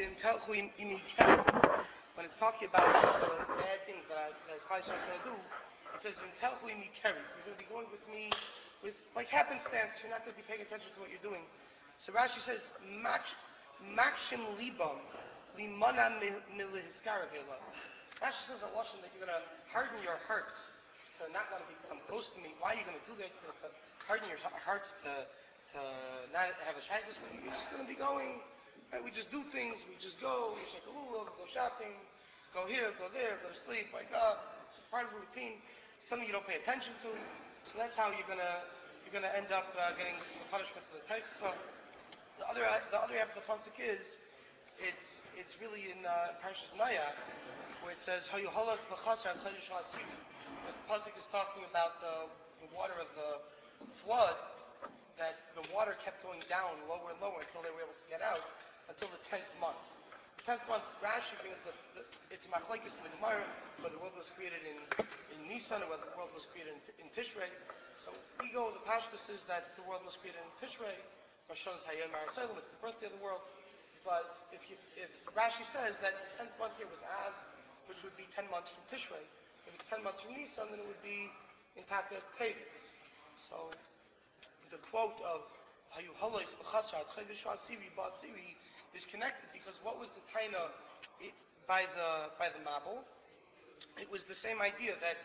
when it's talking about the bad things that Klal Yisrael is going to do, it says "V'ntelchu imi keri." You're going to be going with me with like happenstance. You're not going to be paying attention to what you're doing. So Rashi says, "Makshim libam limana milihiskarav ela." Rashi says a lashon that you're going to harden your hearts to not want to come close to me. Why are you going to do that? You're going to harden your hearts to not have a shaykhus. You're just going to be going. Right? We just do things. We just go. We shake a lulav, go shopping, go here, go there, go to sleep, wake up. It's part of a routine. Something you don't pay attention to. So that's how you're gonna end up getting the punishment for the taifa. The other half of the pasuk is it's really in Parshas Nayach where it says how you holach v'chasar al chodesh ha'asiri. The pasuk is talking about the water of the flood, that the water kept going down lower and lower until they were able to get out until the 10th month. The 10th month, Rashi brings it's machlekes in the Gemara, whether the world was created in Nisan or whether the world was created in Tishrei. So we go, the Pashtus is that the world was created in Tishrei. Rosh Hashanah is Hayom HaSolam, it's the birthday of the world. But if Rashi says that the 10th month here was Av, which would be 10 months from Tishrei, if it's 10 months from Nisan, then it would be in Taka Tevis. So the quote of Hayu Haloich V'chasra Chodesh Ha'asiri Ba'asiri is connected because what was the taina by the Mabul? It was the same idea that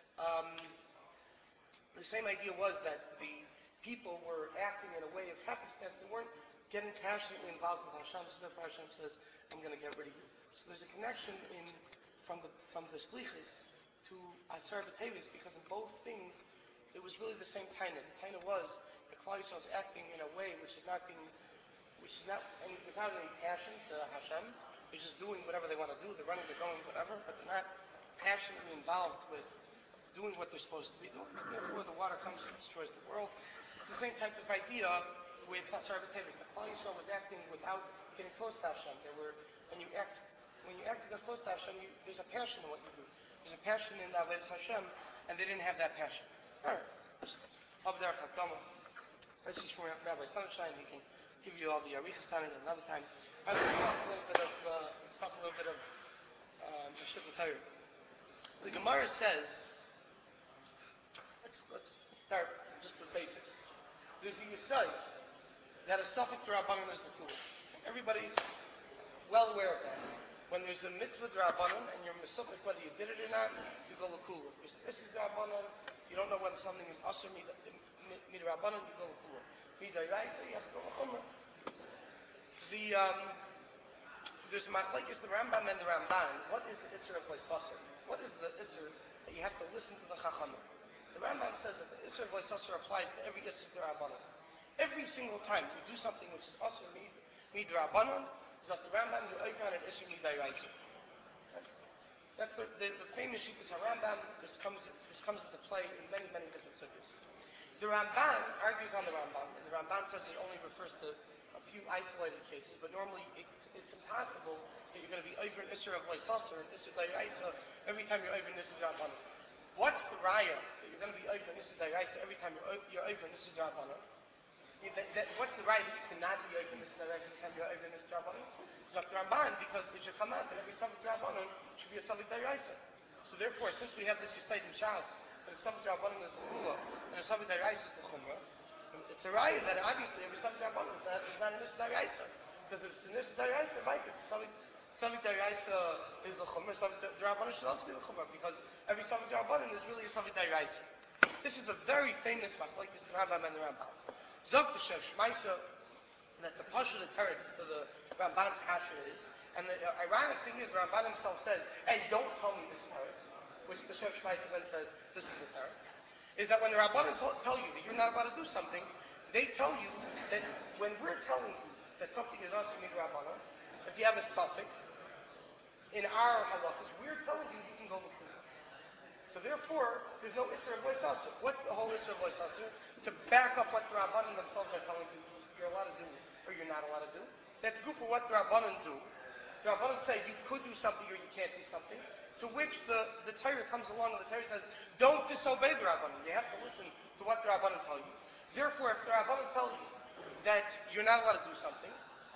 was that the people were acting in a way of happenstance. They weren't getting passionately involved with Hashem. So therefore Hashem says, "I'm going to get rid of you." So there's a connection from the slichus to Asar B'Tevis because in both things it was really the same taina. The taina was that Klal Yisrael is acting in a way which is not without any passion to Hashem. They're just doing whatever they want to do. They're running, they're going, whatever, but they're not passionately involved with doing what they're supposed to be doing. Therefore, the water comes and destroys the world. It's the same type of idea with Asar B'Tevis. The Klal Yisrael was acting without getting close to Hashem. When you act to get close to Hashem, there's a passion in what you do. There's a passion in Avodas Hashem, and they didn't have that passion. All right. This is from Rabbi Sunshine. He can give you all the Arichas on it another time. All right, let's talk a little bit of Shulchan Torah. The Gemara says, let's start just the basics. There's a Yisai that a suffix Rabbanon is the Kula. Everybody's well aware of that. When there's a mitzvah Rabbanon and you're misufik whether you did it or not, you go L'Kula. If this is Rabbanon, you don't know whether something is Asr Rabbanon, you go L'Kula. Midaraisa, you have to go L'Chumrah. There's machlekes the Rambam and the Ramban. What is the Isser of Leisasser? What is the Isser that you have to listen to the Chachamim? The Rambam says that the Isser of Leisasser applies to every Isser of the Rabbanon. Every single time you do something which is Asr Rabbanon, is that the Rambam you over on an Isser Midaraisa. That's the famous Shittas HaRambam. This comes into play in many, many different suggestions. The Ramban argues on the Rambam, and the Ramban says it only refers to a few isolated cases, but normally it's impossible that you're going to be over an Isser of Leisasser and Isser Dairaisa every time you're over an Isser Rabbanon. What's the raya that you're going to be over an Isser Dairaisa every time you're over an Isser Rabbanon? What's the raya that you cannot be over an Isser Dairaisa every time you're over an Isser Rabbanon? It's not the Ramban, because it should come out that every Savik Rabbanon should be a Savik Dairaisa. So therefore, since we have this Yisayid in Shas, and a Savik Rabbanon is the Kula, and a Savik Dairaisa is the Chumrah, it's a raya that obviously every Savik Rabbanon is not an Isser Dairaisa. Because if it's an Isser Dairaisa, Mike, it's Savik Dairaisa is the Chumrah, Savik Rabbanon should also be the Chumrah, because every Savik Rabbanon is really a Savik Dairaisa. This is the very famous machlokes the Rambam and the Rambam. Zog the Shev Shmaisa, that the Pasha the teretz to the Ramban's kasha is, and the ironic thing is the Ramban himself says, "Hey, don't tell me this teretz," which the Shev Shmaisa then says, "This is the teretz." Is that when the Rabbanim tell you that you're not allowed to do something, they tell you that when we're telling you that something is Asr Mid Rabbanim, if you have a suffix, in our halachas, we're telling you can go L'Kula. So therefore, there's no Isser of Leisasser. What's the whole Isser of Leisasser? To back up what the Rabbanim themselves are telling you you're allowed to do or you're not allowed to do. That's good for what the Rabbanim do. The Rabbanim say you could do something or you can't do something. To which the Torah comes along and the Torah says, don't disobey the Rabbanim. You have to listen to what the Rabbanim tell you. Therefore, if the Rabbanim tell you that you're not allowed to do something, so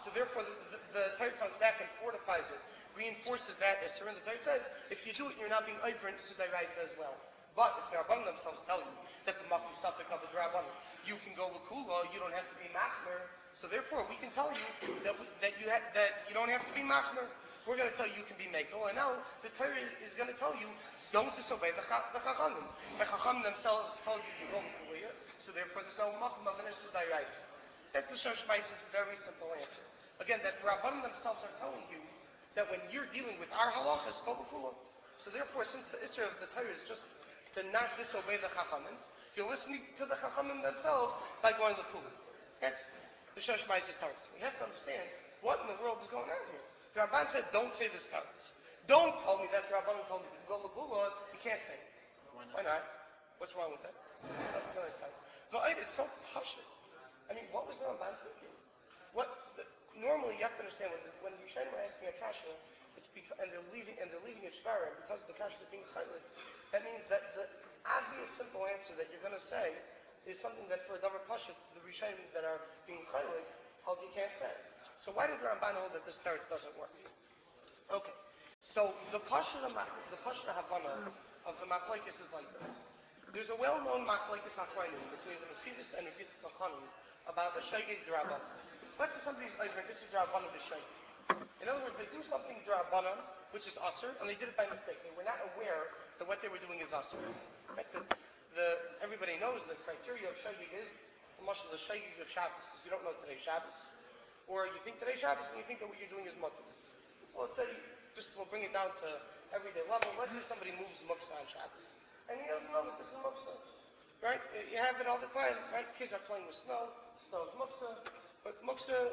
So therefore, the Torah comes back and fortifies it, reinforces that Isser, and the Torah says, if you do it, you're not being over in Isser Dairaisa as well. But if the Rabbanim themselves tell you that the Makri Safek of the Rabbanim, you can go Lakula, you don't have to be Machmer. So therefore, we can tell you that you don't have to be Machmer. We're going to tell you can be Mekel, and now the Torah is going to tell you don't disobey the Chachamim. The Chachamim themselves told you go Lakula, so therefore there's no Makom of an Isser Dairaisa. That's the Shosh Mais's very simple answer. Again, that the Rabbanim themselves are telling you that when you're dealing with our halachas, go Lakula. So therefore, since the Isser of the Torah is just to not disobey the Chachamim, you're listening to the Chachamim themselves by going Lakula. That's the Shosh Mais's starts. We have to understand what in the world is going on here. The Rabban said, don't say the starts. Don't tell me that the Rabban told me to go Lakula, you can't say it. Why not? What's wrong with that? That's the nice starts. But it's so pashut. I mean, what was the Ramban thinking? Normally, you have to understand when the Rishonim are asking a kasha, and they're leaving it shvara, and because of the kasha they're being chaylik, that means that the obvious simple answer that you're going to say is something that for a davar pasha, the Rishonim that are being chaylik, held you can't say. So why did the Ramban hold that this starts doesn't work? Okay, so the pasha havana of the machlokes is like this. There's a well-known machlokes achrayim between the Mesiris and Rabbi Yitzchak Hanan about a shaygig d'Rabbanan. Let's say somebody's over, this is D'Rabbanan b'shaygig. In other words, they do something D'Rabbanan, which is Asr, and they did it by mistake. They were not aware that what they were doing is Asr. Right? Everybody knows the criteria of shaygig is the shaygig of Shabbos. You don't know today's Shabbos, or you think today's Shabbos and you think that what you're doing is mutter. So let's say, we'll bring it down to everyday level. Let's say somebody moves muksa on Shabbos, and he doesn't know that this is muksa. Right? You have it all the time, right? Kids are playing with snow. Snow is muksa. But muksa,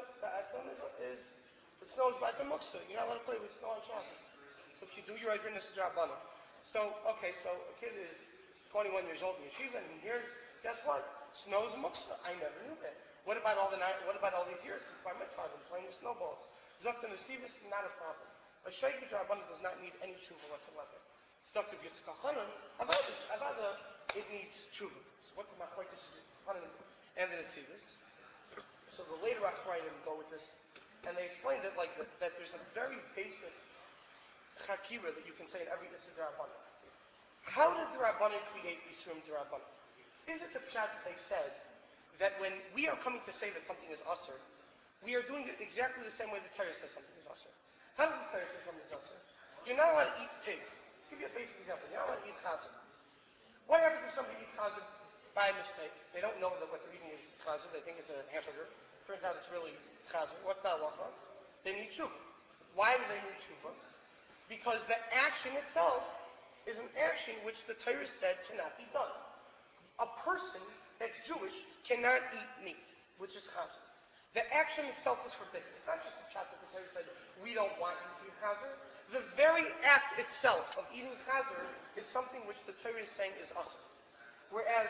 the snow is by some muksa. You're not allowed to play with snow on Shabbos. So if you do, you're over in the D'Rabbanan. So a kid is 21 years old in yeshiva, and he hears, guess what? Snow is a muksa. I never knew that. What about all these years since Bar Mitzvah I've been playing with snowballs? Dr. Nesivis, not a problem. A shaygig D'Rabbanan does not need any tshuva whatsoever. Dr. Yitzchak Hanan, Avada, it needs tshuva. So what's the machlokes of Yitzchak Hanan and the Nesivis? So the later Achrayim go with this, and they explained it like that there's a very basic chakira that you can say in every Isser D'Rabbanan. How did the Rabbanan create Yisrum D'Rabbanan? Is it the pshat that they said that when we are coming to say that something is Asr, we are doing it exactly the same way the Torah says something is Asr? How does the Torah say something is Asr? You're not allowed to eat pig. I'll give you a basic example. You're not allowed to eat chazer. What happens if somebody eats chazer by mistake? They don't know that what they're eating is chazer. They think it's a hamburger. Turns out it's really chazer. What's the halacha? They need tshuva. Why do they need tshuva? Because the action itself is an action which the Torah said cannot be done. A person that's Jewish cannot eat meat, which is chazer. The action itself is forbidden. It's not just the pshat that the Torah said, we don't want you to eat chazer. The very act itself of eating chazer is something which the Torah is saying is asr. Whereas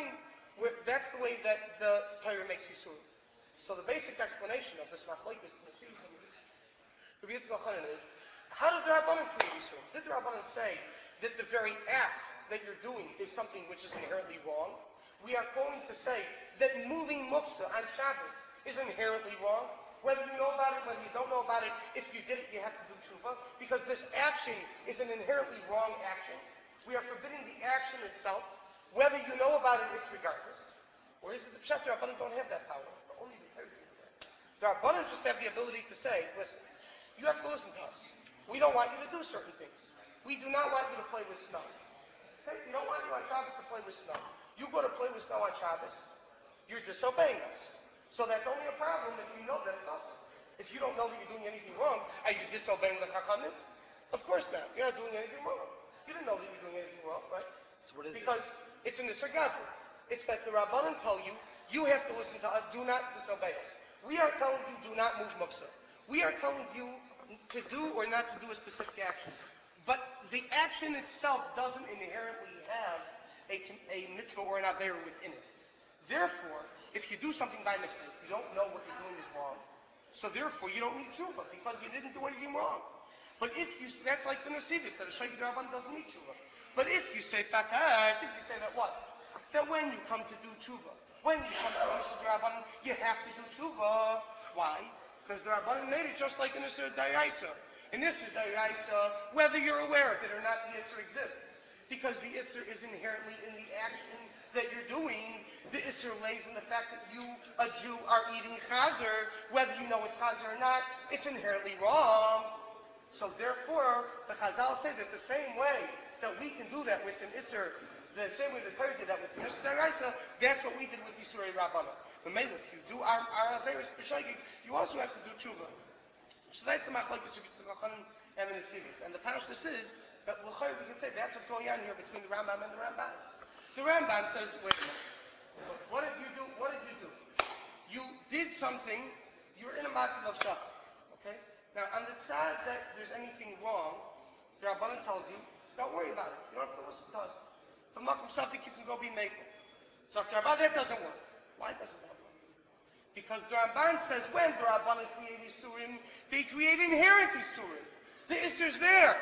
that's the way that the Torah makes Yisur. So the basic explanation of this machlokes to the Nesivis and Rabbi Yitzchak Hanan is, how did the Rabbanan create Yisur? Did the Rabbanan say that the very act that you're doing is something which is inherently wrong? We are going to say that moving muksa on Shabbos is inherently wrong. Whether you know about it, whether you don't know about it, if you did it, you have to do tshuva, because this action is an inherently wrong action. We are forbidding the action itself. Whether you know about it, it's regardless. Or is it the pshat? The Rabbanan don't have that power. Only the Torah can do that. The Rabbanan just have the ability to say, listen, you have to listen to us. We don't want you to do certain things. We do not want you to play with snow. Okay? We don't want you on Shabbos to play with snow. You go to play with snow on Shabbos, you're disobeying us. So that's only a problem if you know that it's awesome. If you don't know that you're doing anything wrong, are you disobeying the Chachamim? Of course not. You're not doing anything wrong. You didn't know that you're doing anything wrong, right? So what is because this? It's in the Sirgafim. It's that the Rabbanan tell you, you have to listen to us, do not disobey us. We are telling you, do not move muksa. We are telling you to do or not to do a specific action. But the action itself doesn't inherently have a mitzvah or an avera within it. Therefore, if you do something by mistake, you don't know what you're doing is wrong. So therefore, you don't need tshuva because you didn't do anything wrong. But if you, that's like the Nesivis, that a shaygig D'Rabbanan doesn't need tshuva. But if you say fakat, if you say that what? That when you come to do tshuva, when you come to do D'Rabbanan, you have to do tshuva. Why? Because the Rabbanan made it just like an Isser D'Oraisa. In Isser D'Oraisa, whether you're aware of it or not, the Isser exists. Because the Isser is inherently in the action that you're doing. The Isser lays in the fact that you, a Jew, are eating chazer. Whether you know it's chazer or not, it's inherently wrong. So therefore, the Chazal say that the same way that we can do that with an Isser, the same way the Torah did that with an Isser D'Oraisa, that's what we did with Yisrei Rabbanan. But Melech, you do our Averis B'Shogeg, you also have to do tshuva. So that's the machlokes of Yitzchak Chanan and the Nesivis. And the Parashas is that we can say that's what's going on here between the Rambam and the Ramban. The Rambam says, wait a minute, what did you do? What did you do? You did something. You were in a matzav of shachar. Okay. Now on the tzad that there's anything wrong, the Rabbanan told you, don't worry about it. You don't have to listen to us. From Makom Safik, you can go be makel. So after Rabban, that doesn't work. Why doesn't that work? Because the Ramban says when the Rabbanan create Isurim, they create inherent Isurim. The Isser's there.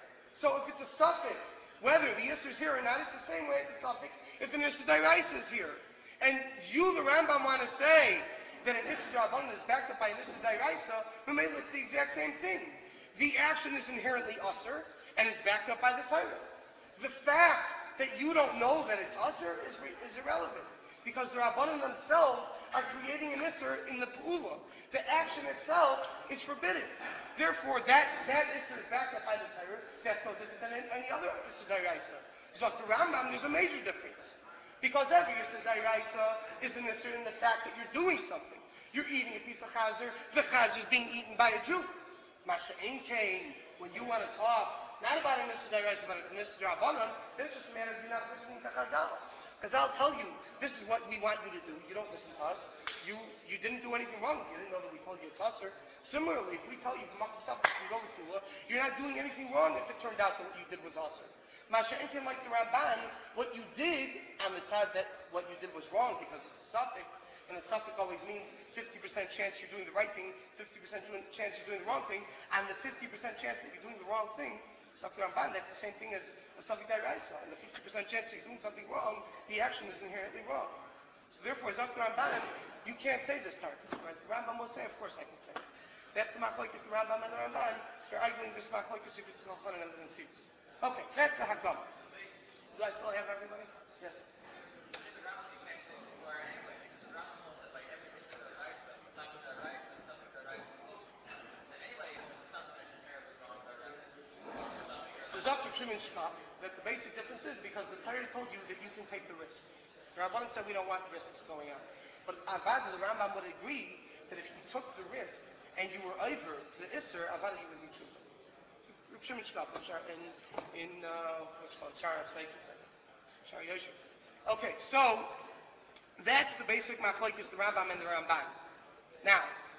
So if it's a suffix, whether the Isser's here or not, it's the same way it's a suffix if an Isser D'Oraisa is here. And you, the Rambam, want to say that an Isser D'Rabbanan is backed up by an Isser D'Oraisa, but maybe it's the exact same thing. The action is inherently Usser, and it's backed up by the Torah. The fact that you don't know that it's Usser is irrelevant, because the Rabbanan themselves are creating an Isser in the P'ula. The action itself is forbidden. Therefore, that Isser is backed up by the Torah. That's no different than any other Isser D'Oraisa. So the Rambam, there's a major difference. Because every Isser D'Oraisa is an Isser in the fact that you're doing something. You're eating a piece of chazer. The chazer is being eaten by a Jew. Masha Ein Kain, when you want to talk, not about an Isser D'Oraisa, but an Isser D'Rabbanan, then it's just a matter of you not listening to Chazal. Chazal tell you, this is what we want you to do. You don't listen to us. You didn't do anything wrong. You didn't know that we told you it's Usser. Similarly, if we tell you from Makom Safik you can go to Kula, you're not doing anything wrong if it turned out that what you did was Usser. Masha Enkin, like the Ramban, what you did on the side that what you did was wrong because it's a suffix, and a suffix always means 50% chance you're doing the right thing, 50% chance you're doing the wrong thing, and the 50% chance that you're doing the wrong thing, Sakti Ramban, that's the same thing as a suffix D'Oraisa, and the 50% chance that you're doing something wrong, the action is inherently wrong. So therefore, Zakti Ramban, you can't say this target. Whereas the Rambam will say, of course I can say it. That's the machlokes, the Rambam and the Ramban. They're arguing this machlokes if it's Chanan and the Nesivis. Okay, that's the Hakdama. Do I still have everybody? Yes. So Dr. Shimon Shkop, that the basic difference is because the Torah told you that you can take the risk. The Rabbanan said we don't want risks going on. But Avad, the Rambam would agree that if you took the risk and you were over the Isser, Avad, you would be true. Shimon Shkop, in what's called Shara Tzveikis, Shara Yosef. Okay, so that's the basic machlokes, the Rambam and the Ramban. Now,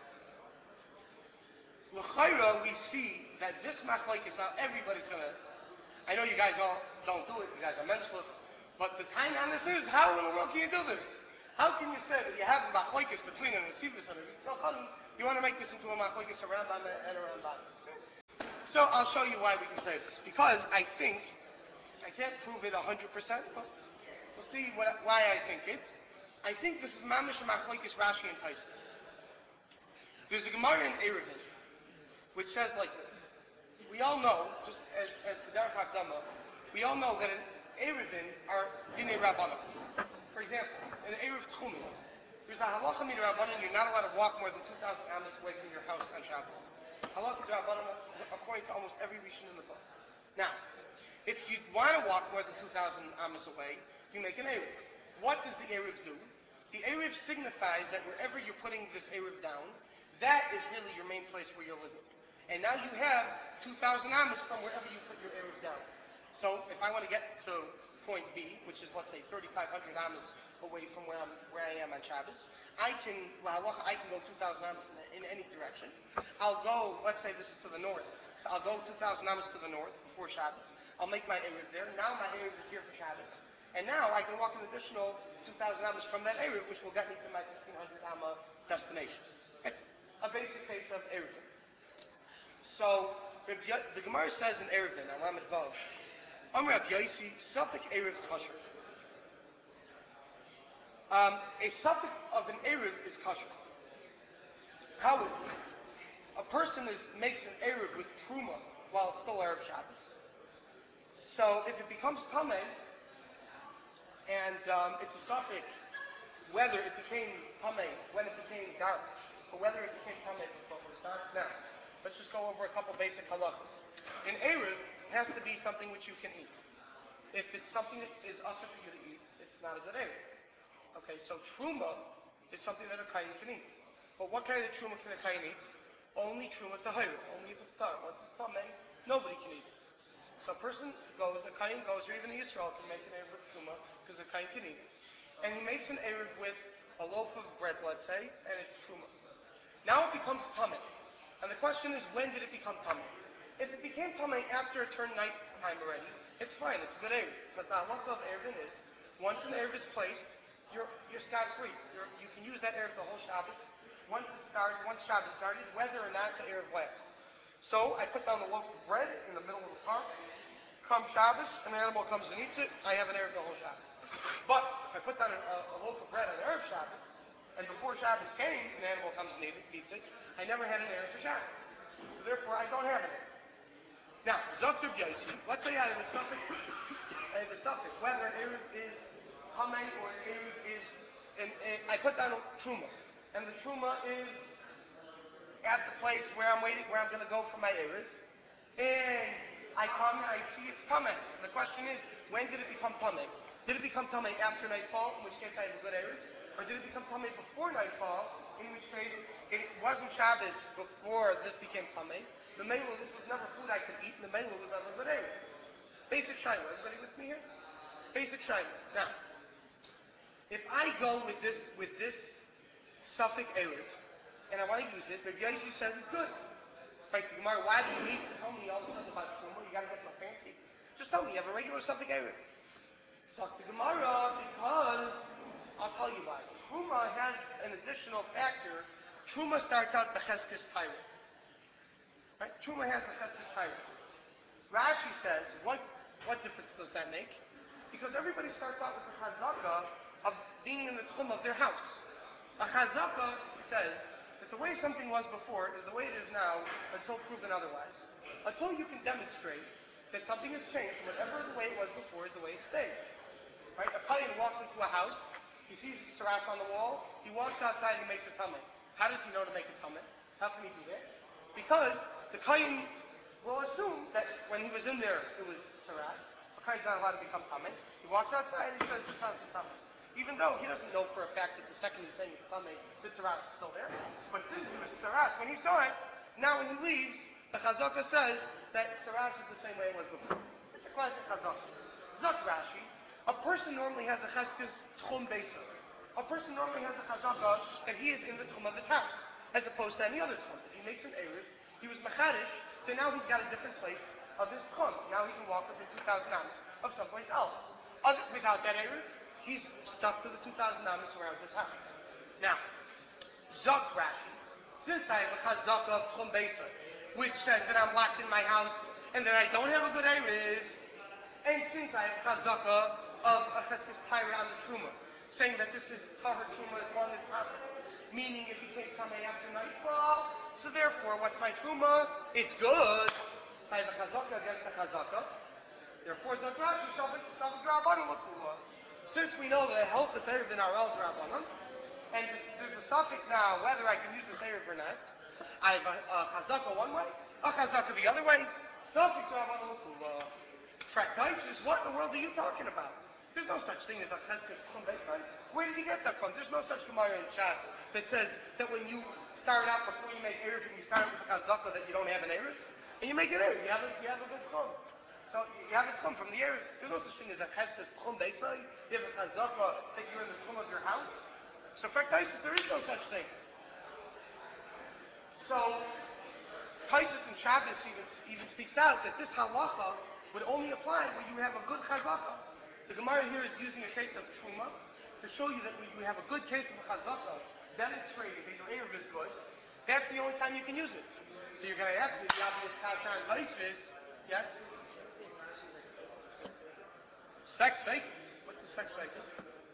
l'chayra, we see that this machlokes, now everybody's gonna, I know you guys all don't do it, you guys are menschlich, but the time on this is, how in the world can you do this? How can you say that you have a machlokes between a Nesivis and a Yitzchak Chanan, you want to make this into a machlokes, a Rambam and a Ramban? So I'll show you why we can say this. Because I think, I can't prove it 100%, but we'll see why I think it. I think this is Mamish Machlokes Rashi and Tosfos. There's a Gemara in Eruvin, which says like this. We all know, just as B'derech Hakdama, we all know that in Eruvin are Dinei Rabbanan. For example, in Eruv Tchumin, there's a halacha midrabanan, you're not allowed to walk more than 2,000 amas away from your house on Shabbos. Halacha midrabanan, according to almost every rishon in the book. Now, if you want to walk more than 2,000 amas away, you make an Eruv. What does the Eruv do? The Eruv signifies that wherever you're putting this Eruv down, that is really your main place where you're living. And now you have 2,000 amas from wherever you put your Eruv down. So if I want to get to point B, which is, let's say, 3,500 amas away from where I am on Shabbos, I can go 2,000 amas in any direction. I'll go, let's say this is to the north, so I'll go 2,000 amas to the north before Shabbos. I'll make my Eruv there. Now my Eruv is here for Shabbos. And now I can walk an additional 2,000 amas from that Eruv, which will get me to my 1,500 amma destination. It's a basic case of Eruvin. So the Gemara says in Eruvin, on Lamed Vav, Amr Rab Yosi, Suffolk Eruv Kosher. A suffix of an Eruv is kosher. How is this? person makes an Erev with Truma while it's still Erev Shabbos. So if it becomes Tameh, and it's a suffix whether it became Tameh when it became dark, or whether it became Tameh before it was dark. Now, let's just go over a couple basic halachas. An Erev has to be something which you can eat. If it's something that is usher for you to eat, it's not a good Erev. Okay, so Truma is something that a Kayin can eat. But what kind of Truma can a Kayin eat? Only Truma Tahira, only if it's dark. Once it's Tameh, nobody can eat it. So a person goes, a Kayin goes, or even a Yisrael can make an Erev with Truma, because a Kayin can eat it. And he makes an Erev with a loaf of bread, let's say, and it's Truma. Now it becomes Tameh. And the question is, when did it become Tameh? If it became Tameh after it turned night time already, it's fine, it's a good Erev. Because the halacha of Erevin is, once an Erev is placed, you're scot-free. You can use that Erev the whole Shabbos. Once Shabbos started, whether or not the Erev lasts. So I put down a loaf of bread in the middle of the park. Come Shabbos, an animal comes and eats it. I have an Erev the whole Shabbos. But if I put down a loaf of bread on Erev Shabbos, and before Shabbos came, an animal comes and eats it, I never had an Erev for Shabbos. So therefore, I don't have an Erev. Now, Zokter B'Yaisi, let's say I have a suffix, whether an Erev is Tameh or an Erev is, I put down a Truma. And the Truma is at the place where I'm going to go for my Erev. And I come and I see it's Tameh. And the question is, when did it become Tameh? Did it become Tameh after nightfall, in which case I have a good Erev? Or did it become Tameh before nightfall, in which case it wasn't Shabbos before this became Tameh? The Mela, this was never food I could eat, and the Mela was never a good Erev. Basic Shaila. Everybody with me here? Basic Shaila. Now, if I go with this suffix Erev, and I want to use it, Rabbi Yossi says it's good. Right, Gemara, why do you need to tell me all of a sudden about Truma? You got to get so fancy. Just tell me, you have a regular suffix Erev. So to Gemara, because I'll tell you why. Truma has an additional factor. Truma starts out b'cheskes Torah. Right? Truma has a cheskes Torah. Rashi says, what difference does that make? Because everybody starts out with the chazaka of being in the tchum of their house. A chazaka says that the way something was before is the way it is now until proven otherwise. Until you can demonstrate that something has changed, whatever the way it was before is the way it stays. Right? A Kayin walks into a house, he sees saras on the wall, he walks outside, he makes a tameh. How does he know to make a tameh? How can he do that? Because the Kayin will assume that when he was in there, it was saras. A Kayin's not allowed to become tameh. He walks outside and he says, this house is tameh. Even though he doesn't know for a fact that the second he's saying it's tameh, the saras is still there. But since it was saras, when he saw it, now when he leaves, the chazaka says that saras is the same way it was before. It's a classic chazaka. Zok Rashi, a person normally has a cheskes tchum beisa. A person normally has a chazaka that he is in the tchum of his house, as opposed to any other tchum. If he makes an erev, he was machadish, then now he's got a different place of his tchum. Now he can walk within 2,000 amos of someplace else. Without that erev, he's stuck to the 2,000 amos around his house. Now, Zok Rashi, since I have a chazaka of tchum beisa, which says that I'm locked in my house and that I don't have a good erev, and since I have chazaka of a cheskes Torah on the truma, saying that this is tahar truma as long as possible, meaning it became tamei after nightfall, so therefore, what's my truma? It's good. So I have a chazaka against the chazaka. Therefore, Zok Rashi, Shavik Rabbanon L'Kula. Since we know that health is erev in our own Rabbanon, and there's a suffix now whether I can use the erev or not, I have a chazaka one way, a chazaka the other way. Safik Rabbanon L'Kula. Fractizers, what in the world are you talking about? There's no such thing as a cheskes tchum beisa. Where did you get that from? There's no such Gemara in Shas that says that when you start out before you make erev, and you start with a chazaka that you don't have an erev, and you make an erev, you have a good tchum. So you have a tchum from the erev. There's no such thing as a cheskes tchum beisa. You have a chazaka that you're in the tchum of your house. So fractizers, there is no such thing. So Taisus and Shabbos even speaks out that this halacha would only apply when you have a good chazaka. The Gemara here is using a case of truma to show you that when you have a good case of a chazaka, demonstrating that your erev is good, that's the only time you can use it. So you're going to ask me the obvious kasha and Taisus. Yes? Spec speaking. What's the spec speaking?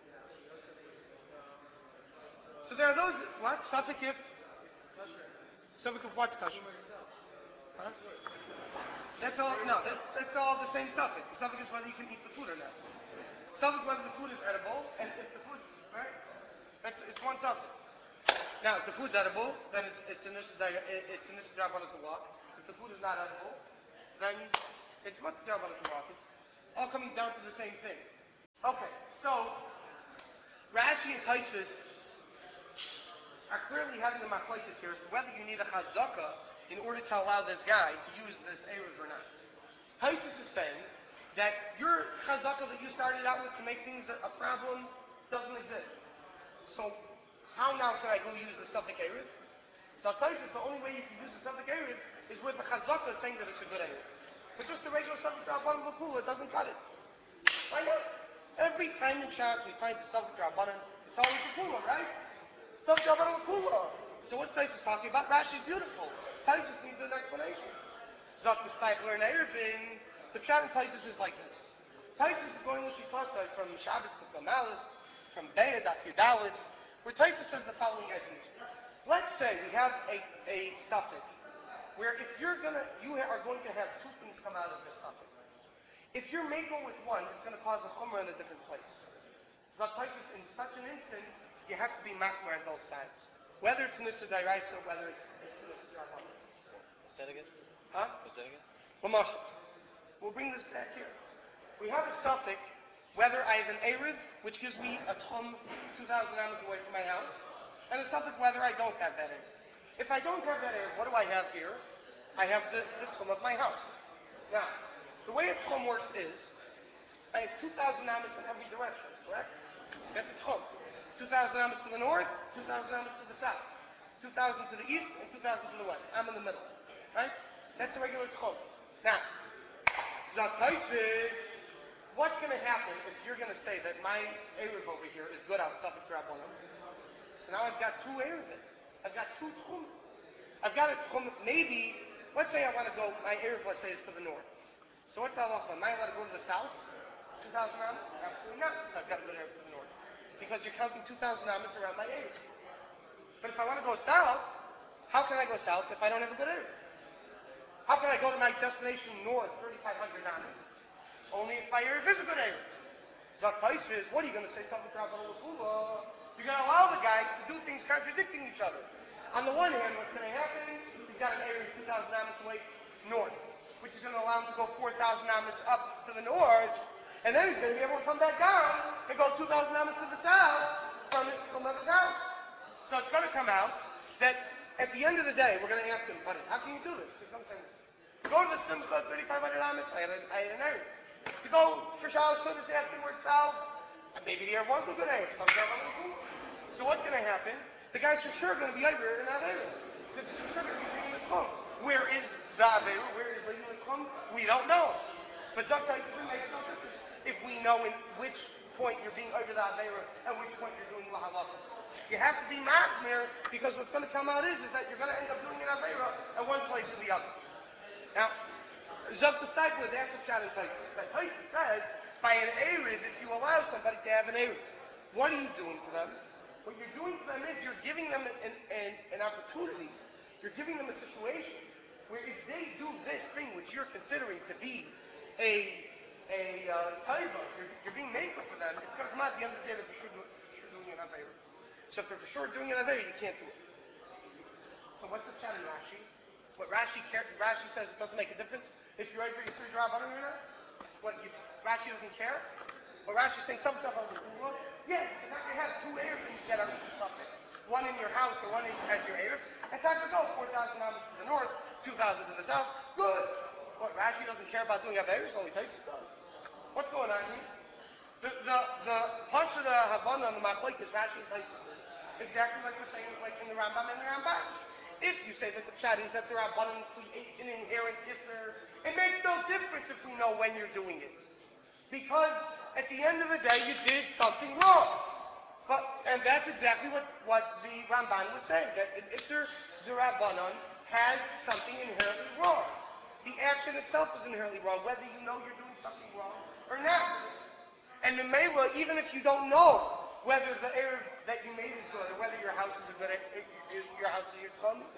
So there are those, what? Suffix if? Suffolk of what's kosher? Huh? That's all. No, that's all the same suffix. The suffix is whether you can eat the food or not. Suffix whether the food is edible, and if the food's right, it's one suffix. Now, if the food's edible, then it's an isra to walk. If the food is not edible, then it's much to walk. It's all coming down to the same thing. Okay, so Rashi and Tosfos are clearly having a machlokes here as to whether you need a chazaka in order to allow this guy to use this eruv or not. Tosfos is saying that your chazaka that you started out with to make things a problem doesn't exist. So how now can I go use the suffix eruv? So Tosfos, the only way you can use the suffix eruv is with the chazaka saying that it's a good eruv. But just the regular suffix rabbanon l'kula doesn't cut it. Why not? Every time in Shas we find the suffix rabbanon, it's always l'kula, right? Suffix rabbanon l'kula. So what's Tosfos talking about? Rashi is beautiful. Tosfos needs an explanation. Zok the Steipler and Eruvin. The pshat in Tosfos is like this. Tosfos is going to Shifasai from Shabbos to Kamalith, from Be'ed Daf Yudalid, where Tosfos says the following idea. Let's say we have a suffix where if you are going to have two things come out of this suffix. If you're makel with one, it's going to cause a chumrah in a different place. Zok Tosfos, in such an instance, you have to be machmer on both sides. Whether it's Nissa Dairaisa, whether it's Nissa Rabbanon. Say it again. Huh? Say it again. Lamashal. We'll bring this back here. We have a suffix, whether I have an Erev, which gives me a tchum 2,000 amos away from my house, and a suffix whether I don't have that Erev. If I don't have that Erev, what do I have here? I have the tchum of my house. Now, the way a tchum works is, I have 2,000 amos in every direction, correct? That's a tchum. 2,000 amos to the north, 2,000 amos to the south. 2,000 to the east, and 2,000 to the west. I'm in the middle. Right? That's a regular tchum. Now, Zok Tosfos, what's going to happen if you're going to say that my Erev over here is good out Suffolk Rabbanon? So now I've got two Erevim. I've got two tchum. I've got a tchum, maybe, let's say I want to go, my Erev, let's say, is to the north. So what's the halacha? Am I allowed to go to the south? 2,000 amos? Absolutely not. So I've got to go to the north. Because you're counting 2,000 amos around my Erev. But if I want to go south, how can I go south if I don't have a good Erev? How can I go to my destination north, 3,500 amos? Only if my Erev is a good Erev. Zok Tosfos, what are you going to say? Something Rabbanon l'kula? You're going to allow the guy to do things contradicting each other. On the one hand, what's going to happen? He's got an Erev 2,000 amos away north, which is going to allow him to go 4,000 amos up to the north, and then he's going to be able to come back down and go 2,000 amos to the south from his house. So it's going to come out that at the end of the day, we're going to ask him, buddy, how can you do this? He's going to say this. To go to the Simcha, 3,500 amos, I had an Erev. To go for Shalosh Chodesh afterwards south, maybe the Erev wasn't a good Erev. So what's going to happen? The guys for sure going to be over in that Erev. This is for sure going to be leading the Tchum. Where is the Averu? Where is leading the Tchum? We don't know. But Zok Tosfos, it makes no difference if we know in which point you're being over the Averu and which point you're doing Lahalachas. You have to be machmir because what's going to come out is that you're going to end up doing an Aveira at one place or the other. Now, Zok the Steipler, that's the pshat in Tosfos. But Tosfos says, by an Erev, if you allow somebody to have an Erev, what are you doing to them? What you're doing to them is you're giving them an opportunity. You're giving them a situation where if they do this thing which you're considering to be a taiva, you're being made for them, it's going to come out at the end of the day that for sure doing an Aveira. So if they're for sure doing an Aveira, you can't do it. So what's the pshat in Rashi? What Rashi says it doesn't make a difference if you're over Yisur Rabbanon or not? Rashi doesn't care? But Rashi's saying something about the Kula. Yeah, you have two Erev and you get out each suffix. One in your house or one as your Erev. And time to go, 4,000 amos to the north, 2,000 to the south. Good. What, Rashi doesn't care about doing Averis? Only Tosfos does. What's going on here? The Pasha Havana on the machlokes Rashi and Tosfos is exactly like we're saying like in the Rambam and the Ramban. If you say that the pshat is that the Rabbanan create an inherent Isser, it makes no difference if we know when you're doing it. Because at the end of the day, you did something wrong. And that's exactly what the Ramban was saying, that an Isser, the Rabbanan, has something inherently wrong. The action itself is inherently wrong, whether you know you're doing something wrong or not. And the Mela, even if you don't know whether the Erev that you made is good or whether your house is a good your house is your tchum,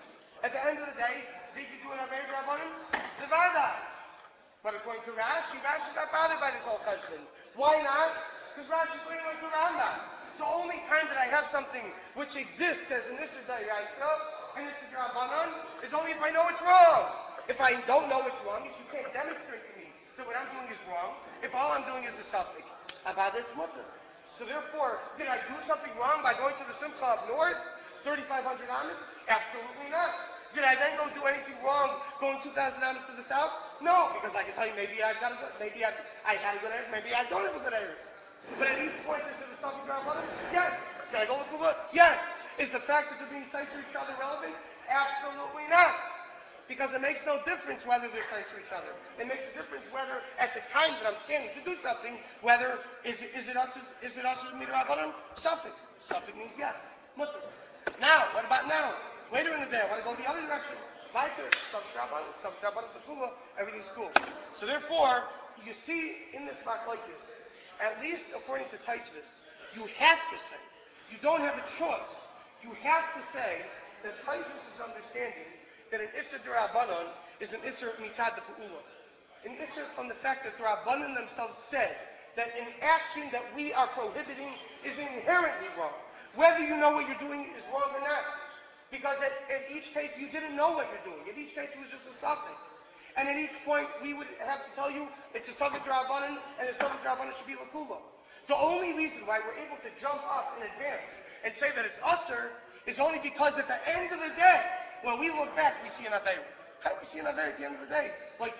At the end of the day, did you do an Avei Rabbanim? Nevada. But according to Rashi, Rashi's not bothered by this whole husband. Why not? Because Rashi's leaning like the Rambam. The only time that I have something which exists as an Isser D'Oraisa and Isser D'Rabbanan is only if I know it's wrong. If I don't know it's wrong, if you can't demonstrate to me that what I'm doing is wrong, if all I'm doing is a suffix, about it's mutter. So therefore, did I do something wrong by going to the Simcha up north, 3,500 amas? Absolutely not. Did I then go do anything wrong going 2,000 amas to the south? No, because I can tell you maybe I've got a good, maybe I had a good Erev, maybe I don't have a good Erev. But at each point, is it a suffix Rabbanan? Yes. Can I go to Kula? Yes. Is the fact that they're being sites for each other relevant? Absolutely not. Because it makes no difference whether they're sites for each other. It makes a difference whether at the time that I'm standing to do something, whether is it us to meet Rabbanan? Suffix. Suffix means yes. Mutter. Now, what about now? Later in the day, I want to go the other direction. Weiter, Suffix Rabbanan is the Kula, everything's cool. So therefore, you see in this machlokes, at least according to Taisvis, you have to say, you don't have a choice. You have to say that Taisvis is understanding that an Isser D'Rabbanan is an Isser Mitad D'Pu'ula. An Isser from the fact that the Rabbanan themselves said that an action that we are prohibiting is inherently wrong. Whether you know what you're doing is wrong or not. Because at each case you didn't know what you're doing. At each case it was just a suffix. And at each point we would have to tell you it's a suffix D'Rabbanan and a suffix D'Rabbanan should be L'Kula. The only reason why we're able to jump up in advance and say that it's Usser is only because at the end of the day, when we look back, we see an Aveira. How do we see an Aveira at the end of the day? Like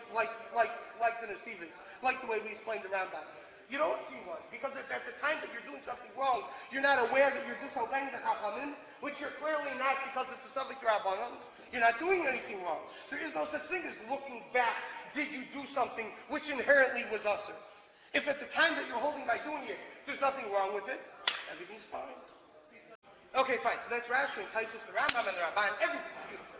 the Nesivas, like the way we explained the Rambam. You don't see one, because at the time that you're doing something wrong, you're not aware that you're disobeying the Chachamim, which you're clearly not because it's a Suffix Rabbanan. You're not doing anything wrong. There is no such thing as looking back, did you do something which inherently was Usser? If at the time that you're holding by doing it, there's nothing wrong with it, everything's fine. Okay, fine. So that's Rashi and Taisus, the Rambam, and the Ramban. Everything's beautiful.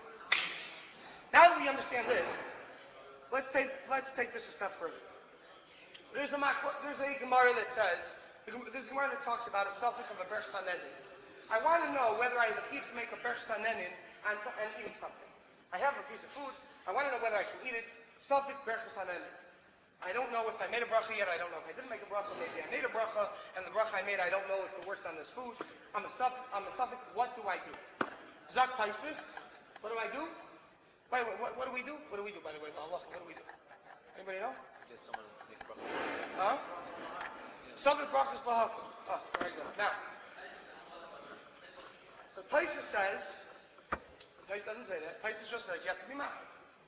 Now that we understand this, let's take this a step further. There's a Gemara that says, there's a Gemara that talks about a suffix of a Berch Sanenin. I want to know whether I need to make a Berch Sanenin and eating something. I have a piece of food. I want to know whether I can eat it. Suffix Berch Sanenin. I don't know if I made a bracha yet. I don't know if I didn't make a bracha. Maybe I made a bracha, and the bracha I made, I don't know if it works on this food. I'm a suffix. What do I do? Zak Taisvis. What do I do? Wait, what do we do? What do we do, by the way? Allah, what do we do? Anybody know? Get someone to make a bracha. Huh? Suffix bracha is lahakum. Oh, very good. Now, so Taisvis says, Taisvis doesn't say that. Taisvis just says you have to be machmir.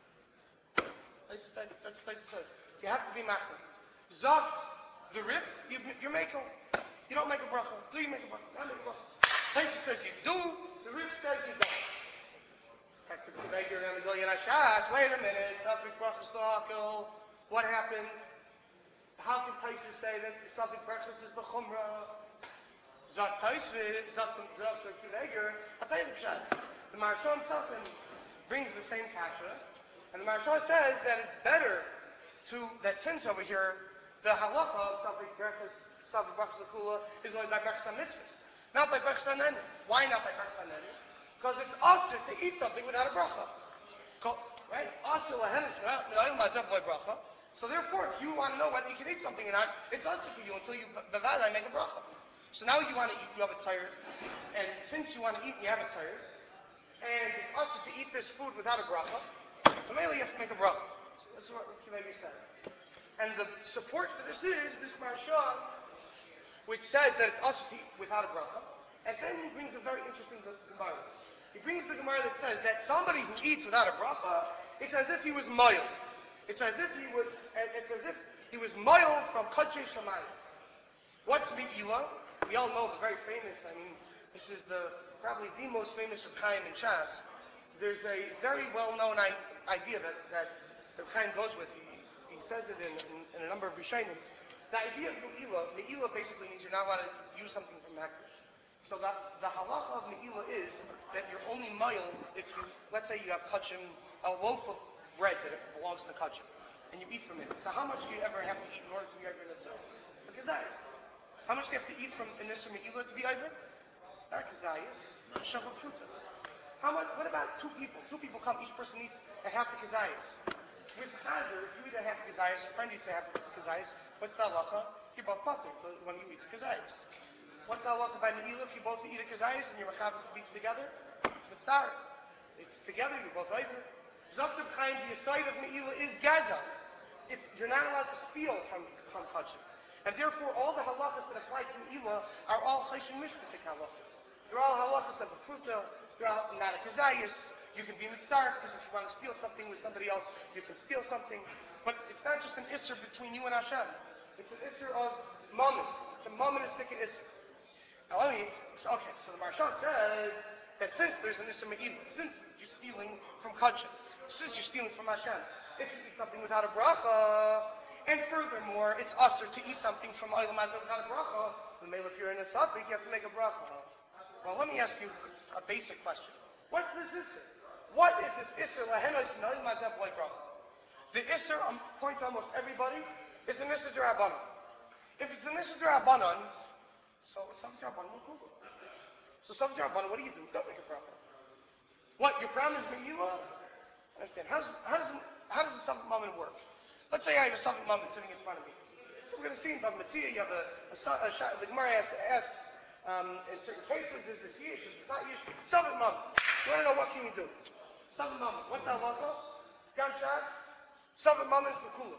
That's what Taisvis says. You have to be machmir. Zot, the Rif, you're makel. You don't make a bracha. Do you make a bracha? I make a bracha. Taisvis says you do. The Rif says you don't. Back to the Kavegir and the Gilyan Ashas. Wait a minute. Suffix bracha stalkel. What happened? How can Taisvis say that Suffix bracha is the chumrah? Zot Taisvis, Zot Kavegir. I'll tell you the pshat. The Maharsha himself brings the same kasha, and the Maharsha says that it's better that since over here the halacha of Suffix brachas l'kula is only by brachas mitzvahs, not by brachas hanenin. Why not by brachas hanenin? Because it's also to eat something without a bracha. Right? It's also lahenis minayil mazev loy bracha. So therefore, if you want to know whether you can eat something or not, it's also for you until you bevadai make a bracha. So now you want to eat, you have it tzayiv, and since you want to eat and you have it tzayiv, and it's also to eat this food without a bracha, mainly you have to make a bracha. This is what Kivegi says. And the support for this is this Maharsha, which says that it's also to eat without a bracha. And then he brings a very interesting Gemara. He brings the Gemara that says that somebody who eats without a bracha, it's as if he was moil. It's as if he was moil from Kodshei Shamayim. What's Me'ilah? We all know the very famous, this is probably the most famous Reb Chaim in Shas. There's a very well-known idea that Reb Chaim goes with. He says it in a number of Rishonim. The idea of Me'ilah basically means you're not allowed to use something from Makdash. So the halacha of Me'ilah is that you're only moil if you, let's say you have kachim, a loaf of bread that belongs to kachim, and you eat from it. So how much do you ever have to eat in order to be over Nisr? A kazayas. How much do you have to eat from Nisr Me'ilah to be over? Not a kazayas, a shava pruta. What about two people? Two people come, each person eats a half a kazayas. With chazer, if you eat a half a kazayas, your friend eats a half a kazayas, what's the halacha? You're both patur when you eat a kazayas. What's the halacha by me'ilah if you both eat a kazayas and you're mechaber to be together? It's mitzvah. It's together, you're both over. Zokter Chaim, the aside of me'ilah is gaza. You're not allowed to steal from kachim. And therefore, all the halachas that apply to me'ilah are all chayshim mishpatik halachas. They're all halachas of a pruta. They're all not a kazayas. You can be mitzvah because if you want to steal something with somebody else, you can steal something. But it's not just an isser between you and Hashem. It's an isser of mammon. It's a mammonistic isser. Now so the Maharsha says that since there's an isser me'ilah, since you're stealing from kachim, since you're stealing from Hashem, if you eat something without a bracha, and furthermore, it's usher to eat something from Olam Hazeh without a bracha, the male if you're in a suffix, you have to make a bracha. Well, let me ask you a basic question. What's this isser? What is this isser lahenos in Olam Hazeh b'lei bracha? The isser, according to almost everybody, is an isser d'Rabbanan. If it's an isser d'Rabbanan, so something d'Rabbanan will Google. So something d'Rabbanan, what do? Don't make a bracha. What, your problem is me'ilah? I understand. How does a Safek Mammon work? Let's say I have a Safek Mammon sitting in front of me. We're going to see in Bava Metzia, you have the Gemara asks, in certain cases, is this yish, is this not yish? Safek Mammon. You want to know what can you do? Safek Mammon. What's the halacha? Gunshots? Safek Mammon is the kula.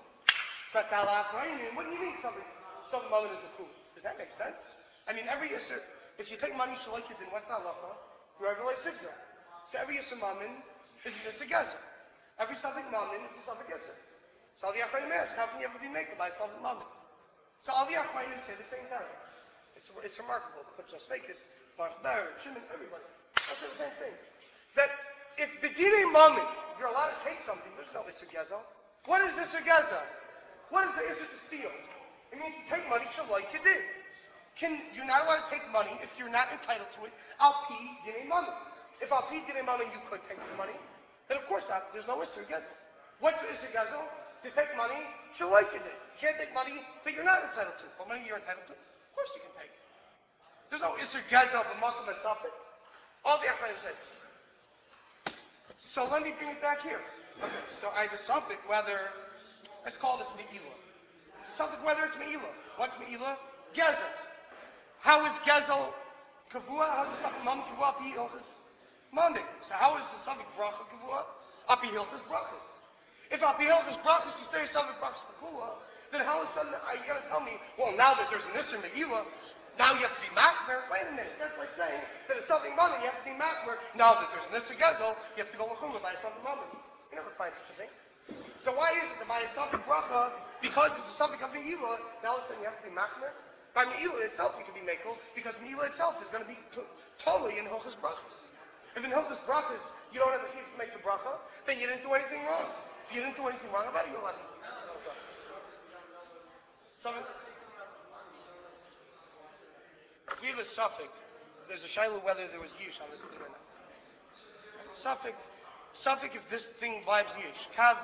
What do you mean Safek Mammon is the kula? Does that make sense? I mean, every yisr, if you take money shalaykidin, what's the halacha? You're over like sigzah. So every yisr Mammon is a yisr gezer. Every Safek Mammon is a Safek yisr. So all the Achronim ask, how can you ever be maker by Safek Mammon? So all the Achronim say the same thing. It's remarkable. The Chutz Vekas, March Bar, Shimon, everybody. They say the same thing. That if beginning Mammon, you're allowed to take something, there's no Isser Gezel. What is Isser Gezel? What is the Isser to steal? It means to take money, Shalai Kedin. You're not allowed to take money if you're not entitled to it. Al-Pi Dinei Mammon. If Al-Pi Dinei Mammon you could take the money, then of course there's no Isser Gezel. What's the Isser Gezel? To take money, Shalai Kedin. You can't take money that you're not entitled to. What money you're entitled to, of course you can take. There's no Isser Gezel b'makom esafek. All the Achronim say this. So let me bring it back here. Okay, so I have a suffix whether, let's call this me'ilah. It's a suffix whether it's me'ilah. What's me'ilah? Gezel. How is Gezel kavua? How is the suffix mam kavua api hilchas Monday? So how is the suffix bracha kavua api hilchas brachas? If api hilchas brachas you say suffix brachas l'kula, then how is suddenly are you going to tell me? Well, now that there's an isser me'ilah, now you have to be machmer. Wait a minute. That's like saying that a Safek Mammon you have to be machmer. Now that there's an Isser Gezel, you have to go l'chumrah by a Safek Mammon. You never find such a thing. So why is it that by a Safek bracha, because it's a Safek of me'ilah, now all of a sudden you have to be machmer? By me'ilah itself you can be mekel, because me'ilah itself is going to be totally in Hilchas brachas. If in Hilchas brachas you don't have the chiyuv to make the bracha, then you didn't do anything wrong. If you didn't do anything wrong about it, you're allowed to eat. If we have a suffix, there's a shayla whether there was yish on this thing or not. Suffix if this thing vibes yish. Kav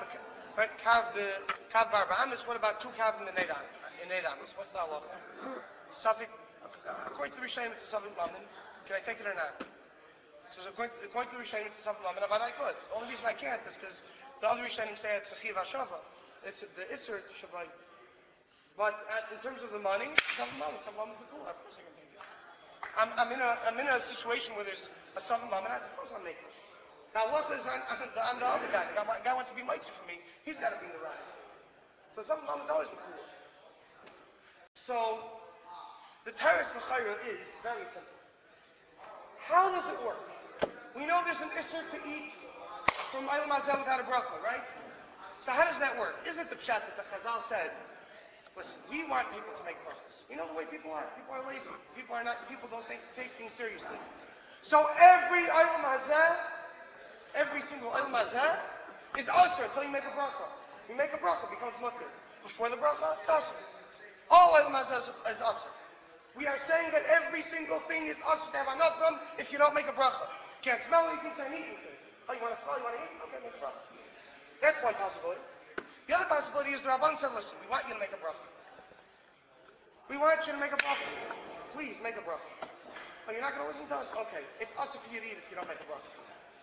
bar ba'amis, what about two kav in eight amis? What's the halacha? Suffix, according to the Rishonim, it's a Safek Mammon. Can I take it or not? So according to the Rishonim, it's a Safek Mammon, but I could. The only reason I can't is because the other Rishonim say it's a chiv hashava. It's the Isser Shabbat. But in terms of the money, Safek Mammon is the cool. Of course I can take it. I'm in a situation where there's a Safek Mammon. Of course I'm making it. Now luck is I'm the other guy. The guy wants to be mighty for me. He's got to bring the ride. So Safek Mammon is always the cool. So the teretz l'chayra is very simple. How does it work? We know there's an isser to eat from Olam Hazeh without a bracha, right? So how does that work? Isn't the pshat that the Chazal said, listen, we want people to make brachas. We know the way people are. People are lazy. People don't take things seriously. So every Olam Hazeh, every single Olam Hazeh is usher until you make a bracha. You make a bracha, it becomes mutter. Before the bracha, it's usher. All Olam Hazeh is usher. We are saying that every single thing is usher to have enough from if you don't make a bracha. Can't smell anything, can't eat anything. Oh, you want to smell, you want to eat? Okay, make a bracha. That's one possibility. The other possibility is the Rabbanan said, listen, we want you to make a bracha. We want you to make a bracha. Please, make a bracha. Oh, you're not going to listen to us? Okay. It's usher for you to eat if you don't make a bracha.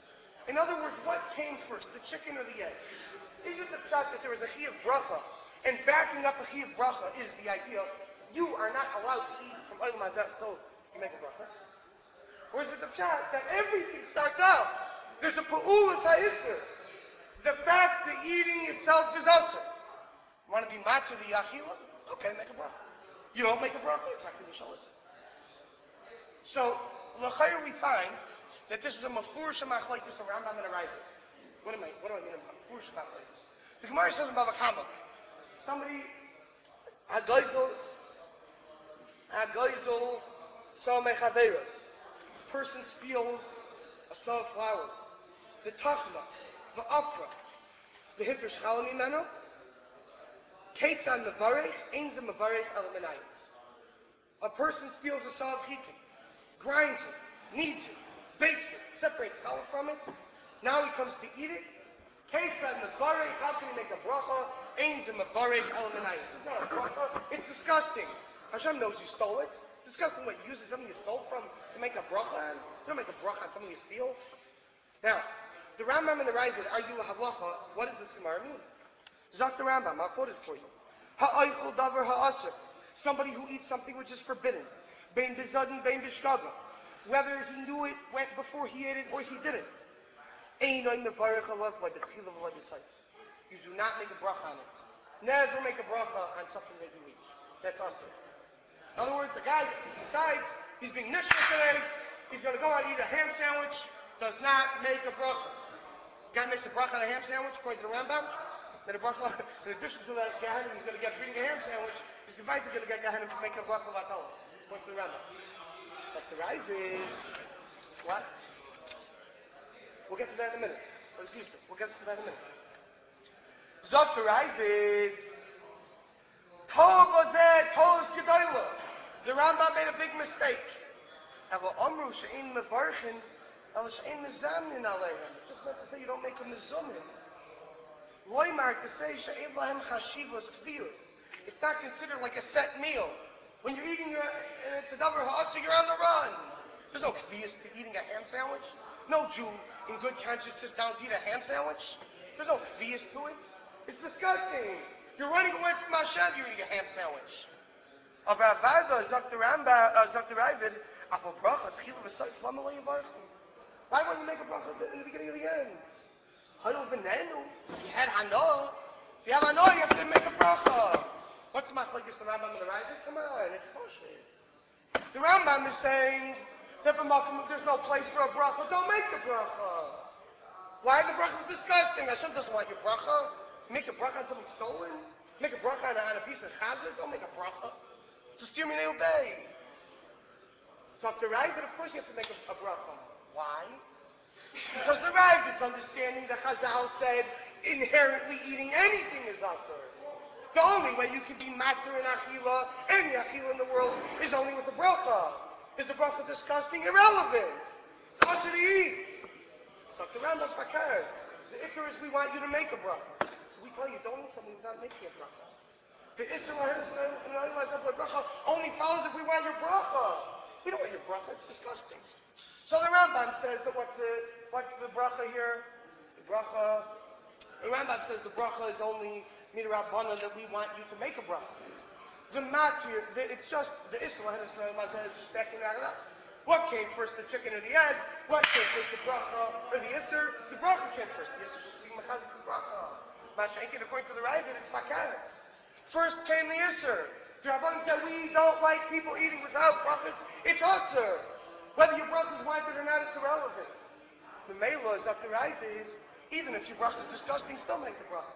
In other words, what came first, the chicken or the egg? Is it the fact that there is a chiyuv bracha, and backing up a chiyuv bracha is the idea you are not allowed to eat from olam hazeh until you make a bracha? Or is it the fact that everything starts out? There's a pa'ulas ha'isr. The fact that eating itself is asr. You want to be matzah the achila? Okay, make a bracha. You don't make a bracha, it's not kedusha listen. So, l'chayr we find that this is a mafurish machlokes a Rambam and a Ravid. What do I mean a mafurish machlokes? The Gemara says in Bava Kama, somebody, a goizel, so mechavera. Person steals a saw of flour, the tachna, the afra, the hifresh chalam imenu, ketzan mevarech, ein ze mevarech al menayitz. A person steals a saw of chitin, grinds it, kneads it, bakes it, separates challah from it. Now he comes to eat it. Ketzad mevarech, how can he make a bracha? Ein ze mevarech al menayitz. It's not a bracha. It's disgusting. Hashem knows you stole it. Disgusting what you use something you stole from to make a bracha on. You don't make a bracha on something you steal. Now, the Rambam and the Ravid argue halacha. What does this Gemara mean? Zak the Rambam, I'll quote it for you. Ha'aychol davar ha'asr. Somebody who eats something which is forbidden. Bein bizadin, bein bishkaga. Whether he knew it went before he ate it or he didn't. You do not make a bracha on it. Never make a bracha on something that you eat. That's awesome. In other words, a guy decides he's being nishra today, he's going to go out and eat a ham sandwich, does not make a bracha. Guy makes a bracha on a ham sandwich, according to the Rambam. Then a bracha, in addition to that Gehanim, he's going to get for eating a ham sandwich, he's invited to get Gehanim for making a bracha latala, according to the Rambam. But the Ravid, what? We'll get to that in a minute. We'll get to that in a minute. Zok the Ravid, the Rambam made a big mistake. It's just not to say you don't make a mezumin. Loimar to say it's not considered like a set meal. When you're eating and it's a davar ha'asr, you're on the run. There's no kfiyas to eating a ham sandwich. No Jew in good conscience sits down to eat a ham sandwich. There's no kfiyas to it. It's disgusting. You're running away from Hashem, you're eating a ham sandwich. Why won't you make a bracha in the beginning of the end? If you had hana, if you have hana, you have to make a bracha. What's machlokes the Rambam and the Ravid? Come on, it's bullshit. The Rambam is saying that if there's no place for a bracha, don't make the bracha. Why? The bracha is disgusting. Hashem doesn't want your bracha. Make a bracha on something stolen. Make a bracha on a piece of chazir. Don't make a bracha. It's a steer me obey. So if the Ravid, of course you have to make a bracha. Why? Because the Ravid's understanding that Chazal said inherently eating anything is asur. The only way you can be matter in achila, any achila in the world, is only with a bracha. Is the bracha disgusting? Irrelevant. It's asur to eat. So if the Rambam fakar, the ikar is we want you to make a bracha. So we tell you, don't eat something without making a bracha. The isra bracha only follows if we want your bracha. We don't want your bracha, it's disgusting. So the Rambam says that what's the bracha here? The Rambam says the bracha is only midrabanan that we want you to make a bracha. The matir, it's just the isra is just backing that up. What came first, the chicken or the egg? What came first, the bracha or the isser? The bracha came first. The isser is just being machaz the bracha. Mashenkin, according to the Ravid, it's makaret. First came the isser. The Rabbanan said we don't like people eating without brachas. It's usher. Whether your brachas wanted or not, it's irrelevant. The Mela is up the Ravid. Even if your bracha is disgusting, still make the bracha.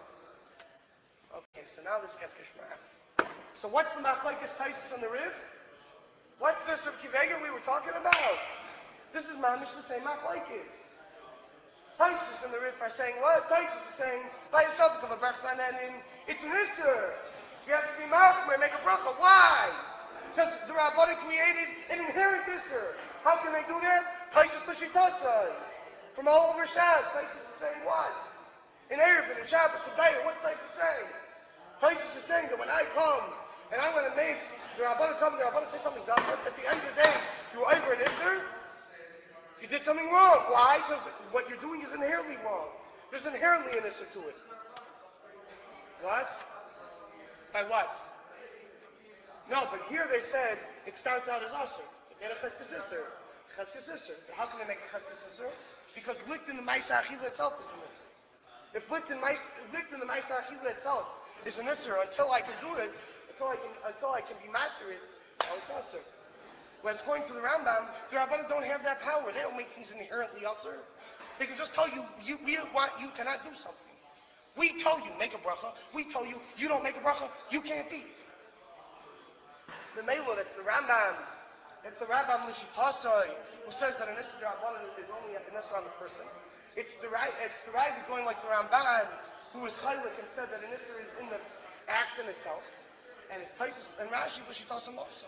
Okay, so now this gets kishmar. So what's the machlokes Taisus on the Riv? What's this of Kiveger we were talking about? This is mamish the same machlokes. Taisus and the Riv are saying what? Taisus is saying by yourself because the brachas it's an isser. You have to be machmer, make a bracha. Why? Because the Rabbanan created an inherent isser. How can they do that? Taisus l'shitasan. From all over Shas, Taisus is saying what? In Erevin, in Shabbos, in Beir, what's Taisus saying? Taisus is saying that when I come and I'm going to make the Rabbanan come, the Rabbanan say something zafat, at the end of the day, you were over an isser. You did something wrong. Why? Because what you're doing is inherently wrong. There's inherently an issue to it. What? By what? No, but here they said it starts out as usher. Get a cheskes isser. Cheskes isser. How can they make a cheskes isser? Because licked in the Maisa Achila itself is an isser. If licked in the Maisa Achila itself is an isser until I can do it, until I can be matter it, now it's usher. Whereas according to the Rambam don't have that power. They don't make things inherently usher. They can just tell you, we want you to not do something. We tell you, make a bracha. We tell you, you don't make a bracha, you can't eat. The Meilu, that's the Rambam. It's the Rambam Lishitasai, who says that an Isra D'Rabbanan is only an Isra on the person. It's the Rav going like the Ramban, who was Chaylik and said that an Isra is in the action itself. And it's Taisus and Rashi Lishitasai also.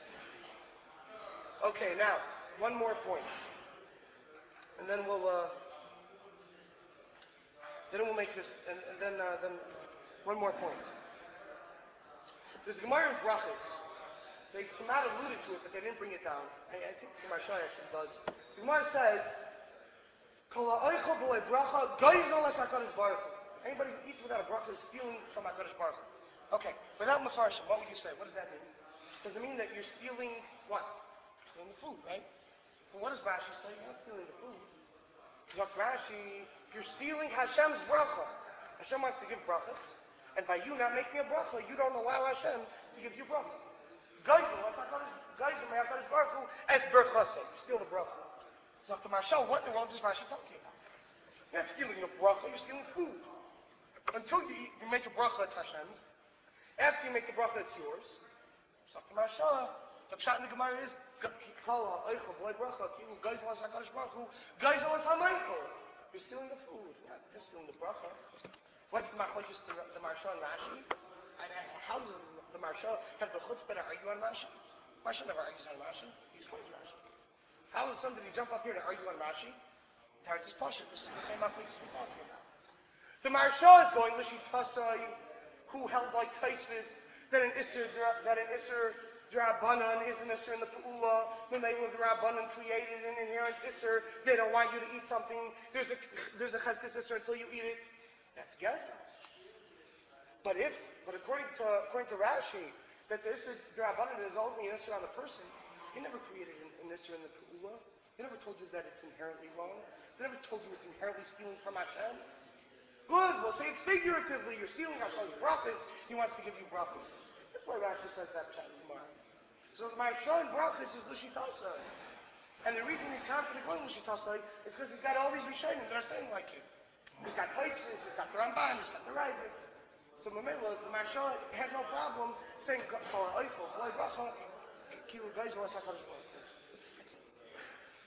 Okay, now, one more point. And then we'll make this, and then one more point. There's a Gemara in Brachos. They came out alluded to it, but they didn't bring it down. I think the Maharsha actually does. The Gemara says, anybody who eats without a bracha is stealing from HaKadosh Baruch Hu. Okay, without Mefarshim, what would you say? What does that mean? Does it mean that you're stealing what? Stealing the food, right? But what does Rashi say? You're not stealing the food. Zok Rashi, you're stealing Hashem's bracha. Hashem wants to give brachas, and by you not making a bracha, you don't allow Hashem to give you bracha. Geisel, HaKadosh Baruch Hu, es berchasem. You steal the bracha. Zok the Marshal, what in the world is Rashi talking about? You're not stealing the bracha, you're stealing food. Until you make a bracha, it's Hashem's. After you make the bracha, it's yours. Zok the Marshal, the pshat in the Gemara is, you're stealing the food, not stealing the bracha. What's the machlokes the Maharsha and Rashi? And how does the Maharsha have the chutzpah to argue on Rashi? Maharsha never argues on Rashi. He explains Rashi. How does somebody jump up here to argue on Rashi? Tarot is Pasha. This is the same machlokes we're talking about. The Maharsha is going Lishi Tasai, who held like Taisvis that an Isser D'Rabbanan is an Isser in the Pa'ula. When they were the Rabbanan created an inherent Isser, they don't want you to eat something. There's a cheskes Isser until you eat it. That's Geza. But according to Rashi, that the Isser D'Rabbanan is only an Isser on the person, he never created an Isser in the Pa'ula. He never told you that it's inherently wrong. He never told you it's inherently stealing from Hashem. Good, we'll say it figuratively. You're stealing Hashem's brachas. He wants to give you brachas. That's why Rashi says that pshat in Gemara. So the Maharsha in brachas is Lishitasai. And the reason he's confident going Lishitasai is because he's got all these Rishonim that are saying like him. He's got Taisvis, he's got the Ramban, he's got the Ravid. So Mamela, the Maharsha had no problem saying Kala Eichel, Blay Bracha, Kilu Geisel, HaKadosh Baruch Hu.